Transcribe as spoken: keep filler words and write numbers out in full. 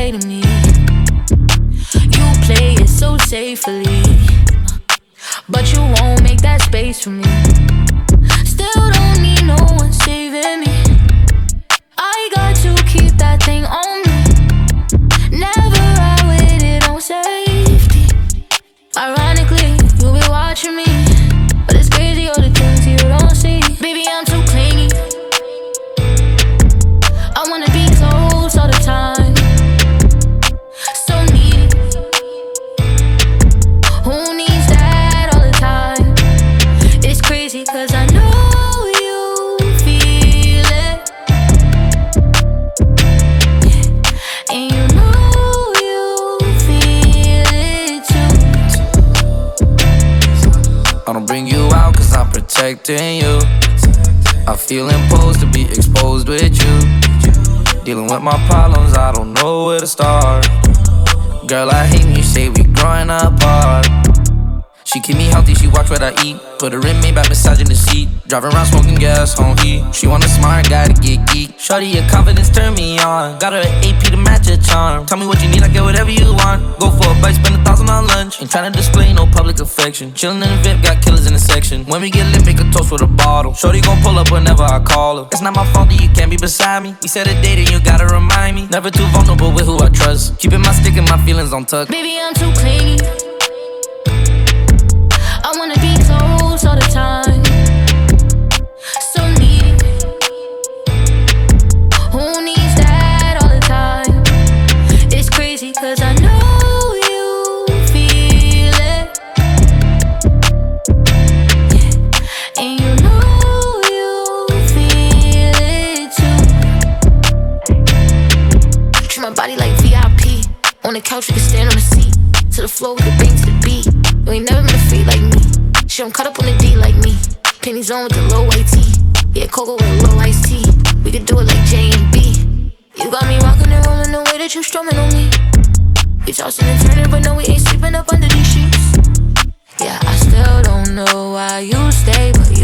play to me. You play it so safely, but you won't make that space for me. Still don't need no one saving me. I got to keep that thing on me. Never ride with it on safety. Ironically, you be watching me, but it's crazy all the things you don't see. Baby, I'm too clingy. I wanna be close all the time. So needy. Who needs that all the time? It's crazy cause I know you feel it. Yeah. And you know you feel it too. I don't bring you out cause I'm protecting you. I feel imposed to be exposed with you. Dealing with my problems, I don't know where to start. Girl, I hate when you say we growing apart. She keep me healthy, she watch what I eat. Put her in Maybach, massaging the seat. Driving around smoking gas on E. She want a smart guy to get geek. Shorty, your confidence turn me on. Got her an A P to match your charm. Tell me what you need, I get whatever you want. Go for a bite, spend a thousand on lunch. Ain't tryna display no public affection. Chillin' in the V I P, got killers in the section. When we get lit, make a toast with a bottle. Shorty gon' pull up whenever I call her. It's not my fault that you can't be beside me. We said a date and you gotta remind me. Never too vulnerable with who I trust. Keeping my stick and my feelings on tuck. Baby, I'm too clingy. I wanna be close all the time. So needy. Who needs that all the time? It's crazy cause I know you feel it. Yeah. And you know you feel it too. Treat my body like V I P. On the couch, we can stand on the seat. To the floor, we can bang to the beat. You ain't never been a freak like me. She don't cut up on the D like me. Pennies on with the low white tee. Yeah, cocoa with a low iced tea. We could do it like J and B. You got me rockin' and rollin' the way that you strumming on me. We tossin' and turnin', but no, we ain't sleeping up under these sheets. Yeah, I still don't know why you stay, but